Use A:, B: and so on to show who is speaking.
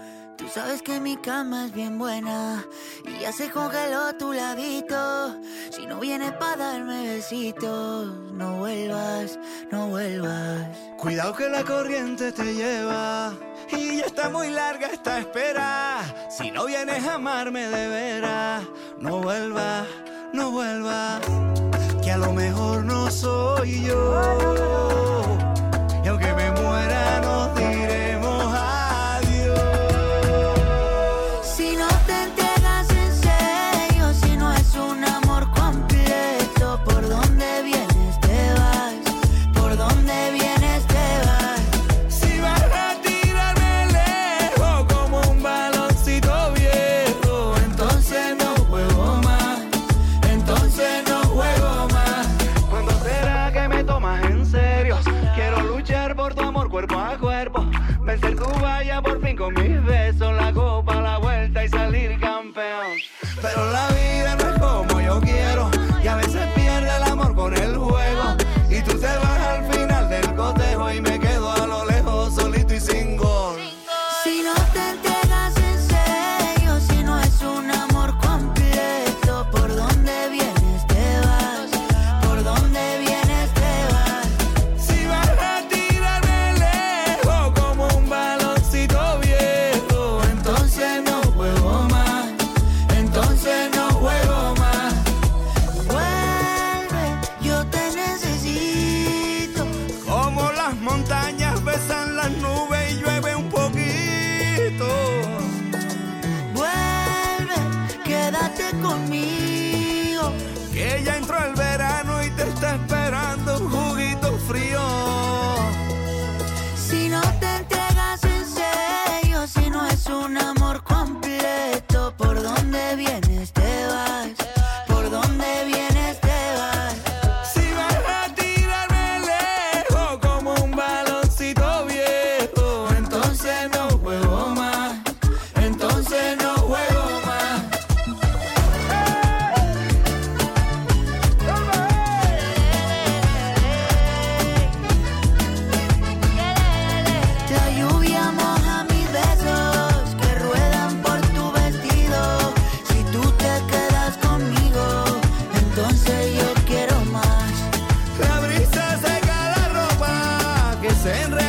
A: Tú sabes que mi cama es bien buena y ya se congeló tu ladito. Si no vienes pa' darme besitos, no vuelvas, no vuelvas.
B: Cuidado que la corriente te lleva y ya está muy larga esta espera. Si no vienes a amarme de veras, no vuelvas, no vuelvas. Que a lo mejor no soy yo. Y aunque me muera nos diremos adiós.
A: Si no te entregas en serio, si no es un amor completo, ¿por dónde vienes te vas? ¿Por dónde vienes te vas?
B: Si vas a tirarme lejos como un baloncito viejo, entonces no juego más, entonces no juego más. ¿Cuándo será que me tomas en serio? Quiero luchar por tu amor cuerpo a cuerpo, vencer tu valla por fin con mis besos, la copa, la vuelta y salir campeón. Pero la vida no es como yo quiero y a veces pierde el amor con el juego. Y tú te vas al final del cotejo y me quedo a lo lejos solito y sin gol.
A: Si no te entregas en serio, si no es un amor completo, ¿por dónde vienes te vas? ¿Por dónde vienes te vas?
B: Si vas a tirarme lejos como un baloncito viejo, entonces no juego más, entonces no juego más.
A: Vuelve, yo te necesito.
B: Como las montañas besan las nubes y llueve un poquito.
A: Vuelve, quédate conmigo.
B: Que ya entró el verano y te está esperando un juguito frío.
A: Si no te entregas en serio, si no es un amor completo, ¿por dónde vienes te vas? ¿Por dónde vienes te vas?
B: Si vas a tirarme lejos como un baloncito viejo, entonces no juego más, entonces no juego más.
A: La lluvia moja mis besos que ruedan por tu vestido. Si tú te quedas conmigo, entonces yo quiero más.
B: La brisa seca la ropa que se enreda